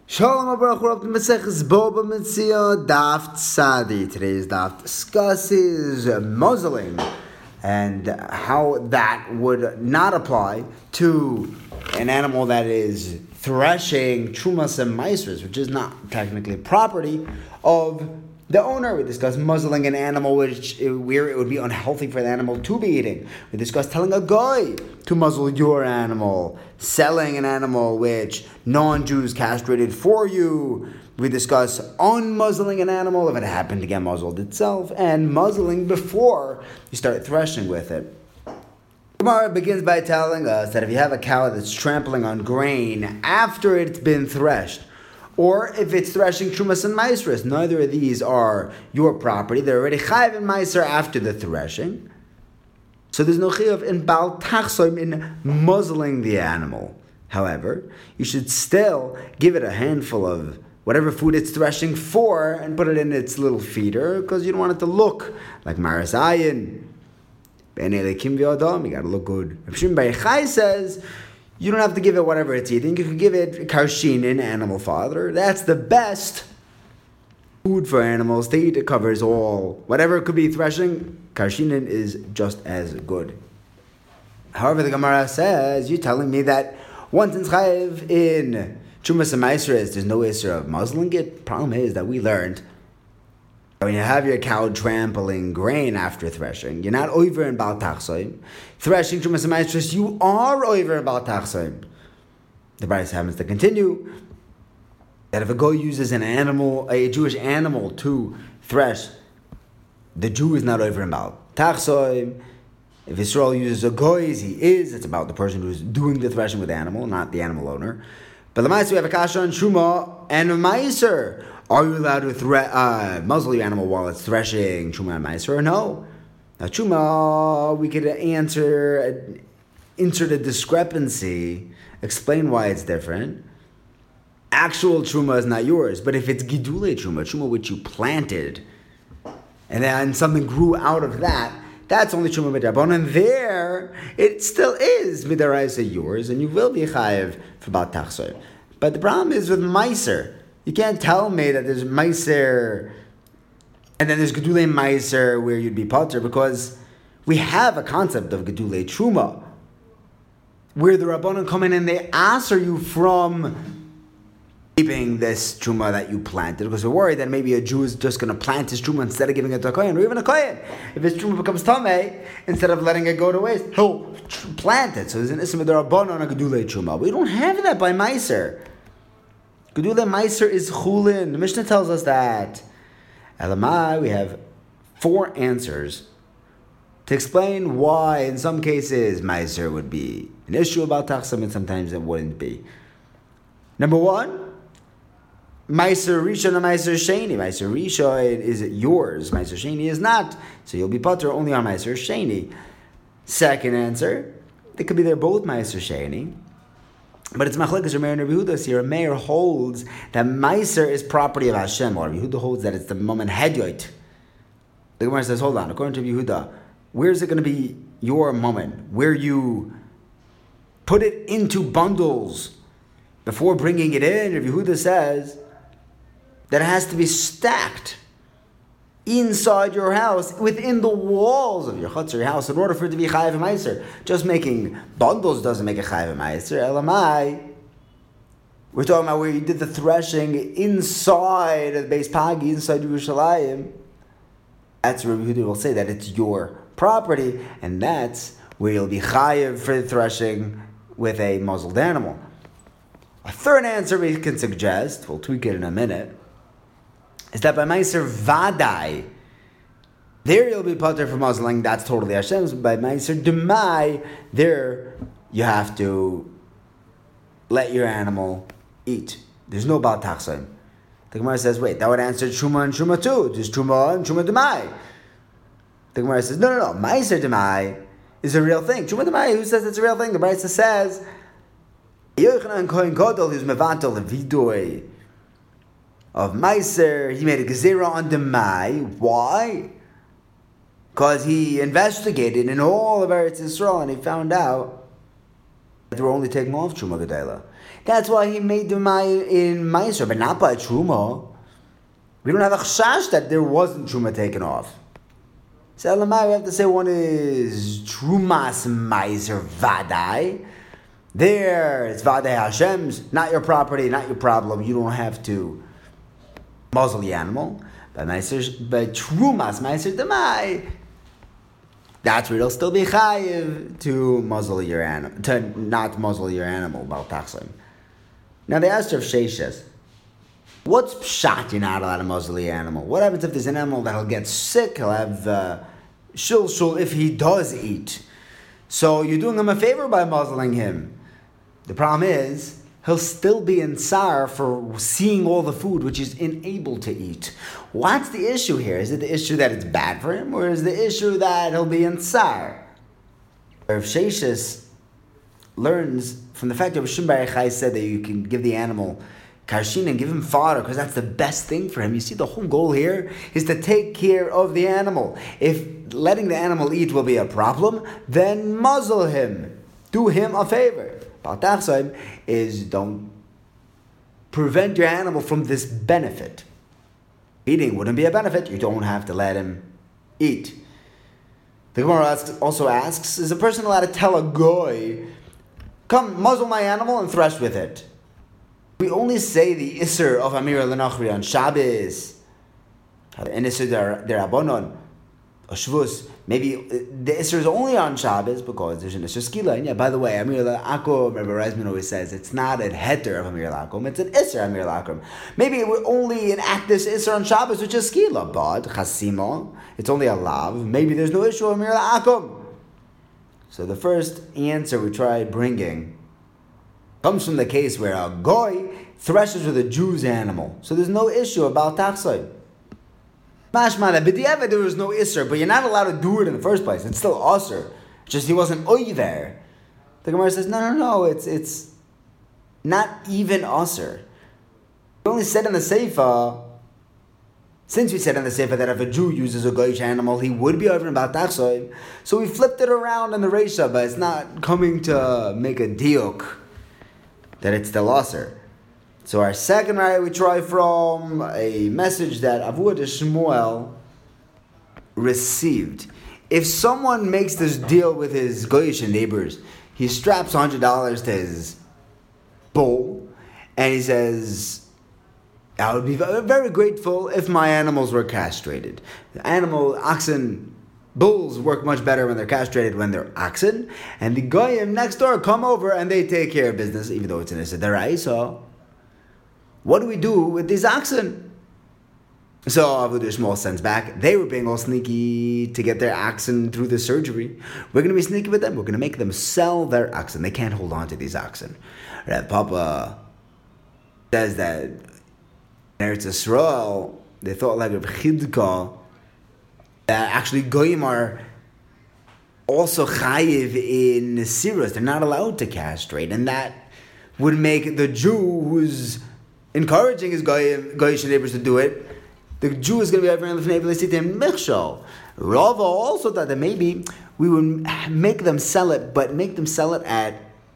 Shalom Abrach, we're up to Maseches Boba Metzia, Daf Tzadi. Today's daf discusses muzzling and how that would not apply to an animal that is threshing Trumas and Maisras, which is not technically property of the owner. We discussed muzzling an animal where it would be unhealthy for the animal to be eating. We discussed telling a guy to muzzle your animal, selling an animal which non-Jews castrated for you. We discuss unmuzzling an animal if it happened to get muzzled itself, and muzzling before you start threshing with it. Gemara begins by telling us that if you have a cow that's trampling on grain after it's been threshed, or if it's threshing Trumas and Maisras, neither of these are your property. They're already Chayiv and Maiser after the threshing. So there's no Chiyuv in Bal Tachsoim in muzzling the animal. However, you should still give it a handful of whatever food it's threshing for and put it in its little feeder, because you don't want it to look like Maras Ayin. You gotta look good. Rav Shimon Bar Yochai says you don't have to give it whatever it's eating. You can give it karshinin, animal fodder. That's the best food for animals to eat. It covers all. Whatever it could be threshing, karshinin is just as good. However, the Gemara says, you're telling me that once it's chayiv in Trumas and Maisras, there's no issue of muzzling it? Problem is that we learned when you have your cow trampling grain after threshing, you're not over in Bal Tachsoim. Threshing Trumas and Maisras, you are over in Bal Tachsoim. The Bryce happens to continue that if a guy uses an animal, a Jewish animal to thresh, the Jew is not over in Bal Tachsoim. If Israel uses a goy, he is. It's about the person who's doing the threshing with the animal, not the animal owner. But the Maiser, we have a kasha on Truma and a Maiser. Are you allowed to muzzle your animal while it's threshing Truma and Maiser or no? Now Truma, we could insert a discrepancy, explain why it's different. Actual Truma is not yours, but if it's Gidule Truma which you planted, and then something grew out of that, that's only Truma B'Dabon, and there, it still is Midaraisa yours, and you will be Chayiv for Bal Tachsoim. But the problem is with Maiser. You can't tell me that there's Maiser, and then there's Gedule Maiser where you'd be Potter, because we have a concept of Gedule Truma, where the Rabbanon come in and they answer you from keeping this truma that you planted, because we're worried that maybe a Jew is just going to plant his truma instead of giving it to a kohen, or even a kohen. If his truma becomes tamei, instead of letting it go to waste, he'll plant it. So there's an ism d'Rabbanan on a gedule truma. We don't have that by Maiser. Gedule Maiser is chulin. The Mishnah tells us that. Elamai, we have 4 answers to explain why in some cases Maiser would be an issue about tachsim and sometimes it wouldn't be. Number 1, Maiser Rishon and Maiser Sheni. Maiser Rishon is yours. Maiser Sheni is not. So you'll be potter only on Maiser Sheni. Second answer, they could be they're both Maiser Sheni. But it's Machlekes Rav Meir and Rabbi Yehuda here. Meir holds that Maiser is property of Hashem, while Rabbi Yehuda holds that it's the moment Hedyoit. The Gemara says, hold on, according to Rabbi Yehuda, where is it going to be your moment? Where you put it into bundles before bringing it in? Rabbi Yehuda says that it has to be stacked inside your house, within the walls of your chutz or your house, in order for it to be chayiv meiser. Just making bundles doesn't make a chayiv meiser. Elamai, we're talking about where you did the threshing inside of the base pagi, inside Yerushalayim. That's where Rabbi Yehuda will say that it's your property, and that's where you'll be chayiv for the threshing with a muzzled animal. A third answer we can suggest, we'll tweak it in a minute, is that by Maiser Vadai, there you'll be potter for muzzling, that's totally Hashem's. By Maiser Demai, there you have to let your animal eat. There's no Bal Tachsoim. The Gemara says, wait, that would answer Truma and Truma too. There's Truma and Truma Demai. The Gemara says, no. Maiser Demai is a real thing. Truma Demai, who says it's a real thing? The Brisa says, Yochanan Kohen Gadol, who's Mevatel the Vidoi of Maiser, he made a gezerah on Demai. Why? Because he investigated in all of Eretz Yisrael and he found out that they were only taking off Truma Gedela. That's why he made the in Meiser, but not by Truma. We don't have a chash that there wasn't Truma taken off. So Elamai, we have to say one is Trumas Meiser Vadai. There, it's Vadai Hashem's, not your property, not your problem. You don't have to muzzle the animal. But Trumas Meiser Demai, that's where it'll still be chayiv to muzzle your animal, to not muzzle your animal, Bal Tachsim. Now they asked Rav Sheshes, what's pshat you're not allowed to muzzle the animal? What happens if there's an animal that'll get sick, he'll have shilshul if he does eat? So you're doing him a favor by muzzling him. The problem is, he'll still be in tsar for seeing all the food which he's unable to eat. What's the issue here? Is it the issue that it's bad for him, or is the issue that he'll be in tsar? Rav Sheshes learns from the fact that Rishon Bar Yochai said that you can give the animal karshin and give him fodder because that's the best thing for him. You see, the whole goal here is to take care of the animal. If letting the animal eat will be a problem, then muzzle him. Do him a favor. Baltachsaim is don't prevent your animal from this benefit. Eating wouldn't be a benefit. You don't have to let him eat. The Gemara also asks, is a person allowed to tell a goy, come muzzle my animal and thresh with it? We only say the Isser of Amir al-Nachri on Shabbos, and Isser derabonon, or Shvus. Maybe the Isser is only on Shabbos because there's an Isser Skila. And yeah, by the way, Amir al-Akum, Rabbi Reisman always says, it's not a heter of Amir al-Akum, it's an Isser Amir al-Akum. Maybe it would only enact this Isser on Shabbos, which is Skila, but Chasima, it's only a Lav. Maybe there's no issue of Amir al-Akum. So the first answer we tried bringing comes from the case where a goy threshes with a Jew's animal. So there's no issue about tachsai. Mashmana, but there was no isser, but you're not allowed to do it in the first place. It's still usser. Just he wasn't oy there. The Gemara says, no, it's not even usser. We only said in the Seifa, since we said in the Seifa that if a Jew uses a goyish animal, he would be over about tachsai. So we flipped it around in the Reisha, but it's not coming to make a diuk that it's still usher. So our second raya we try from a message that Avua de Shmuel received. If someone makes this deal with his goyish neighbors, he straps $100 to his bull, and he says, I would be very grateful if my animals were castrated. Oxen, bulls work much better when they're castrated when they're oxen, and the goyim next door come over and they take care of business, even though it's in a sederaisa. What do we do with these oxen? So Avud Shmuel sends back, they were being all sneaky to get their oxen through the surgery. We're going to be sneaky with them. We're going to make them sell their oxen. They can't hold on to these oxen. Rav Papa says that in Eretz Yisrael, they thought like Rav Chidka, that actually goyim are also chayiv in Nesiros. They're not allowed to castrate, and that would make the Jew who's encouraging his goyish neighbors to do it, the Jew is going to be everyone lifnei v'leisitim michshol. Rava also thought that maybe we would make them sell it, but make them sell it at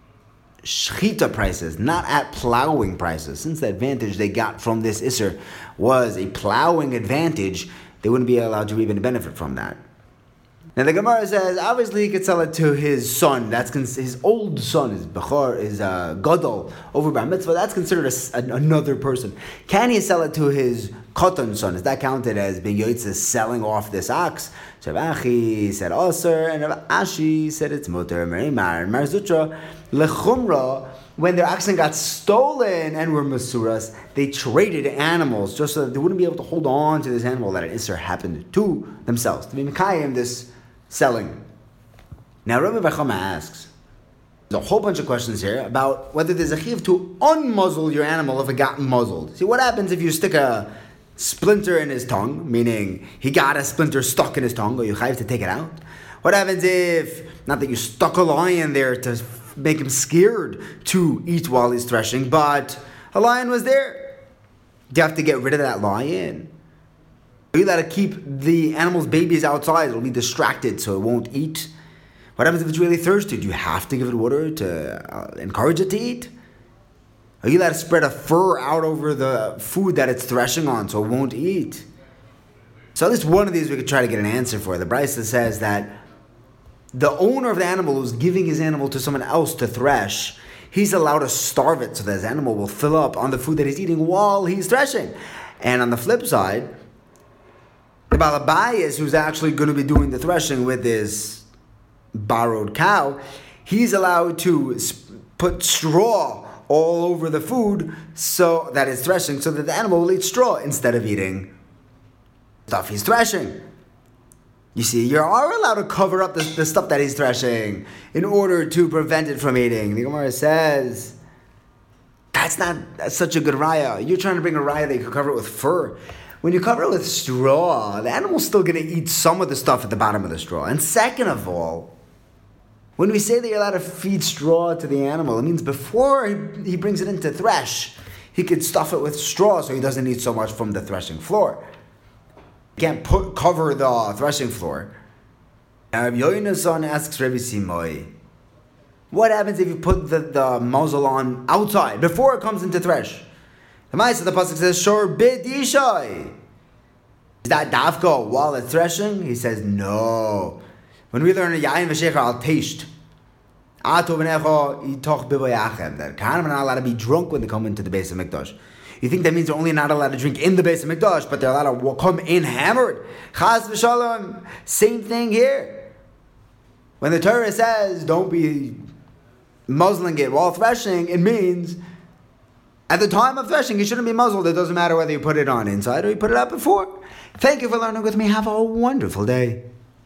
shchita prices, not at plowing prices. Since the advantage they got from this Isser was a plowing advantage, they wouldn't be allowed to even benefit from that. Now the Gemara says, obviously he could sell it to his son. That's his old son, his Bechor, his Gadol, over Bar Mitzvah. That's considered another person. Can he sell it to his Katan son? Is that counted as being Yotzes selling off this ox? So Rav Achi said Aser, and Rav Ashi said it's Muter. Mar Zutra, Lechumra, when their oxen got stolen and were Masuras, they traded animals just so that they wouldn't be able to hold on to this animal that an Isser happened to themselves. To be Mekayim, this selling. Now Rabbi Bechama asks, there's a whole bunch of questions here about whether there's a chiv to unmuzzle your animal if it got muzzled. See, what happens if you stick a splinter in his tongue, meaning he got a splinter stuck in his tongue, or you have to take it out? What happens if, not that you stuck a lion there to make him scared to eat while he's threshing, but a lion was there? Do you have to get rid of that lion? Are you allowed to keep the animal's babies outside? It'll be distracted so it won't eat. What happens if it's really thirsty? Do you have to give it water to encourage it to eat? Are you allowed to spread a fur out over the food that it's threshing on so it won't eat? So at least one of these we could try to get an answer for. The Brisa says that the owner of the animal who's giving his animal to someone else to thresh, he's allowed to starve it so that his animal will fill up on the food that he's eating while he's threshing. And on the flip side, the Baal Habayis, who's actually going to be doing the threshing with his borrowed cow, he's allowed to put straw all over the food so that it's threshing, so that the animal will eat straw instead of eating stuff he's threshing. You see, you are allowed to cover up the stuff that he's threshing in order to prevent it from eating. The Gemara says, that's such a good raya. You're trying to bring a raya that you could cover it with fur. When you cover it with straw, the animal's still going to eat some of the stuff at the bottom of the straw. And second of all, when we say that you're allowed to feed straw to the animal, it means before he brings it in to thresh, he could stuff it with straw so he doesn't eat so much from the threshing floor. You can't cover the threshing floor. Now, Rabbi Yoina's son asks Rabbi Simoi, what happens if you put the muzzle on outside before it comes into thresh? The pasuk says, "Shor bidishai." Is that dafka while it's threshing? He says, no. When we learn a yayin v'shecher al teisht, ato v'necho itoch bibayachem, that Kohanim are not allowed to be drunk when they come into the Beis HaMikdash. You think that means they're only not allowed to drink in the Beis HaMikdash, but they're allowed to come in hammered? Chas v'shalom. Same thing here. When the Torah says, don't be muzzling it while threshing, it means at the time of threshing, you shouldn't be muzzled. It doesn't matter whether you put it on inside or you put it out before. Thank you for learning with me. Have a wonderful day.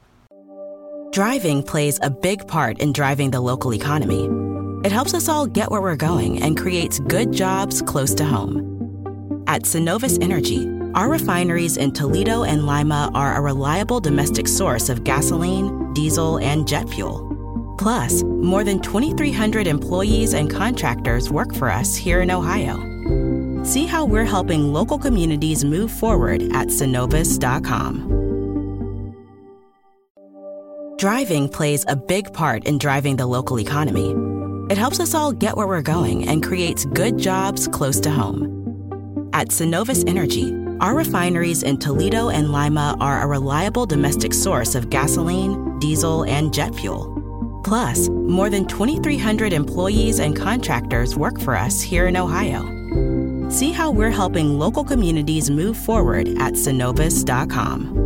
Driving plays a big part in driving the local economy. It helps us all get where we're going and creates good jobs close to home. At Synovus Energy, our refineries in Toledo and Lima are a reliable domestic source of gasoline, diesel, and jet fuel. Plus, more than 2,300 employees and contractors work for us here in Ohio. See how we're helping local communities move forward at Synovus.com. Driving plays a big part in driving the local economy. It helps us all get where we're going and creates good jobs close to home. At Synovus Energy, our refineries in Toledo and Lima are a reliable domestic source of gasoline, diesel, and jet fuel. Plus, more than 2,300 employees and contractors work for us here in Ohio. See how we're helping local communities move forward at Synovus.com.